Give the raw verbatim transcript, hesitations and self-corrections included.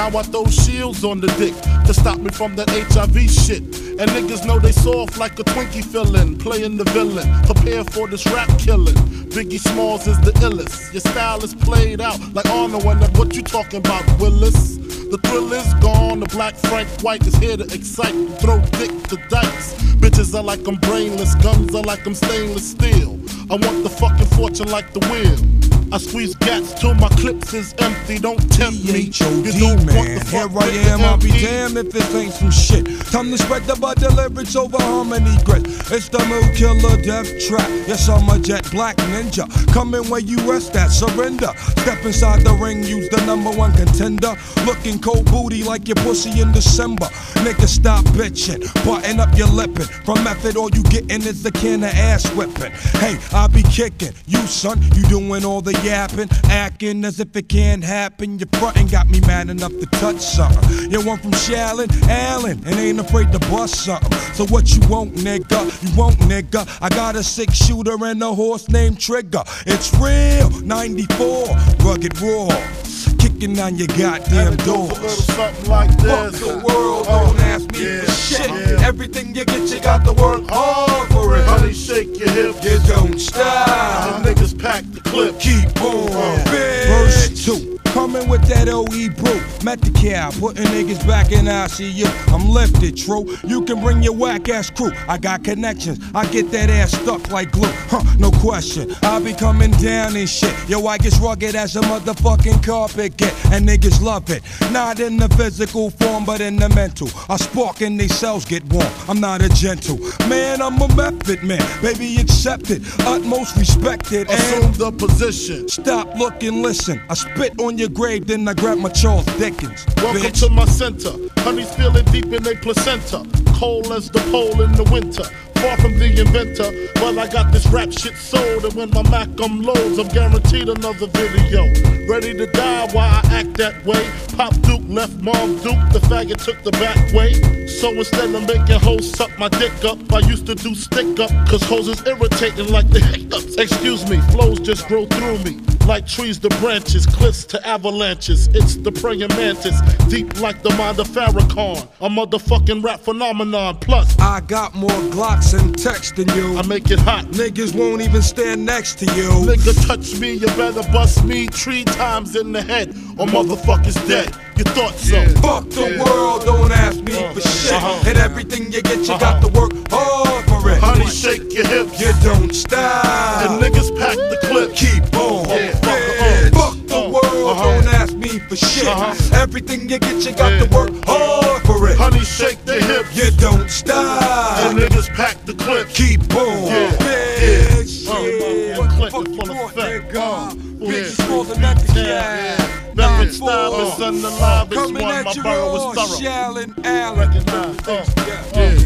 Now I throw shields on the dick to stop me from that H I V shit. And niggas know they soft like a Twinkie fillin', playing the villain, prepare for this rap killing. Biggie Smalls is the illest. Your style is played out like Arnold, and what you talking about, Willis? The thrill is gone, the black Frank White is here to excite, throw dick to dice. Bitches are like I'm brainless, guns are like I'm stainless steel. I want the fucking fortune like the wheel. I squeeze gats till my clips is empty. Don't tempt me. You don't man. want the fuck Here I am, I'll be damned if this ain't some shit. Time to spread the butter lyrics over harmony grit. It's the Mood Killer Death Trap. Yes, I'm a jet black ninja. Coming where you rest at, surrender. Step inside the ring, use the number one contender. Looking cold booty like your pussy in December. Nigga, stop bitching, button up your lippin'. From method, all you gettin' is a can of ass whipping. Hey, I be kicking. You son, you doing all the yapping, acting as if it can't happen. Your frontin' got me mad enough to touch something. You want from Shallon, Allen, and ain't afraid to bust something. So what you want, nigga? You want, nigga? I got a six shooter and a horse named Trigger. It's real, ninety-four, rugged raw, kicking on your goddamn doors. Something like this. Fuck the world, don't ask me yeah, for shit. yeah. Everything you get, you got to work hard for it. Honey, shake your hips. You don't stop. The niggas pack the clip. Keep on. Uh, Verse two. Coming with that O E brew. Met the cow, putting niggas back in I C U. I'm lifted, true. You can bring your whack ass crew. I got connections. I get that ass stuck like glue. Huh, no question. I be coming down and shit. Yo, I get rugged as a motherfucking carpet get. And niggas love it. Not in the physical form, but in the mental. I spark and they cells get warm. I'm not a gentle man, I'm a method man. Baby, accept it. Utmost respected. Assume the position. Stop, look, and listen. I spit on your grave, then I grab my Charles Dickens. Welcome bitch. to my center. Honey's feeling deep in their placenta. Cold as the pole in the winter. Far from the inventor, well I got this rap shit sold. And when my Mac unloads, I'm guaranteed another video. Ready to die while I act that way. Pop Duke left Mom Duke, the faggot took the back way. So instead of making hoes suck my dick up, I used to do stick up, cause hoes is irritating like the hiccups. Excuse me, flows just grow through me. Like trees to branches, cliffs to avalanches. It's the praying mantis, deep like the mind of Farrakhan. A motherfucking rap phenomenon, plus I got more Glocks and text than you. I make it hot. Niggas won't even stand next to you. Nigga touch me, you better bust me three times in the head, or motherfuckers dead. You thought so? Yeah. Fuck the yeah. world, don't ask me uh, for shit. Uh-huh. And everything you get, you uh-huh. got to work hard for it. Honey, shake your hips. You don't stop. And niggas pack the clip. Keep on. Yeah. Yeah. Fuck the uh, world, uh-huh. don't ask me for shit. Uh-huh. Everything you get, you got yeah. to work hard for it. Honey, shake your hips. You don't stop. And niggas pack the clip. Keep on. Yeah. Bitch. Yeah. Yeah. What the fuck full effect. Bitches more than that. Yeah. Method style is unalive. It's Coming one. at My you borough all, is thorough. Shallon, Allen. Recognize. Uh, yeah.